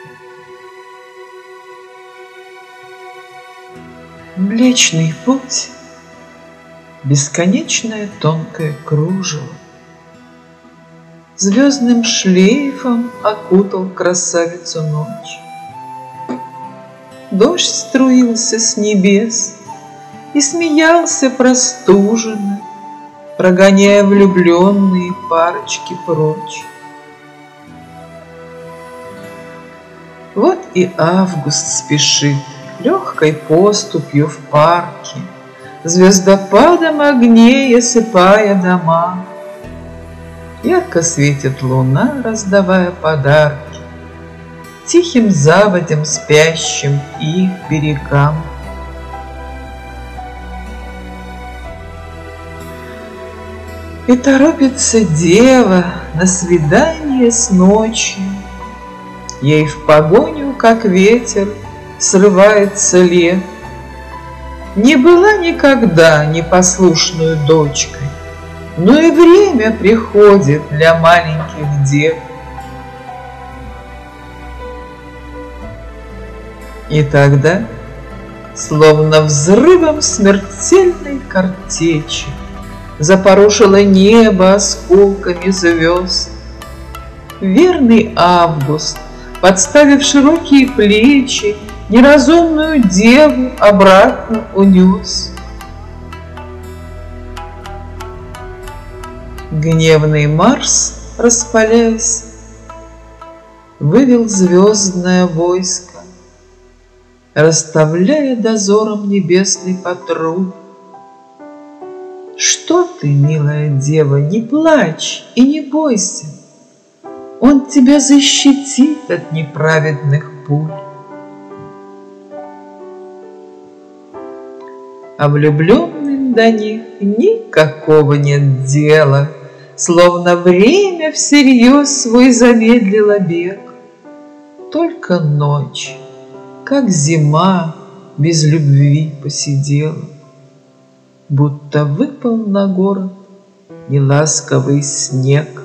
Млечный путь, бесконечное тонкое кружево, звездным шлейфом окутал красавицу ночь. Дождь струился с небес и смеялся простуженно, прогоняя влюбленные парочки прочь. Вот и август спешит легкой поступью в парке, звездопадом огней осыпая дома. Ярко светит луна, раздавая подарки тихим заводям, спящим их берегам. И торопится дева на свидание с ночью, ей в погоню, как ветер, срывается лет. Не была никогда непослушную дочкой, но и время приходит для маленьких дев. И тогда, словно взрывом смертельной картечи, запорошило небо осколками звезд. Верный август, подставив широкие плечи, неразумную деву обратно унес. Гневный Марс, распаляясь, вывел звездное войско, расставляя дозором небесный патруль. Что ты, милая дева, не плачь и не бойся, он тебя защитит от неправедных пуль. А влюбленным до них никакого нет дела, словно время всерьез свой замедлило бег. Только ночь, как зима, без любви посидела, будто выпал на город неласковый снег.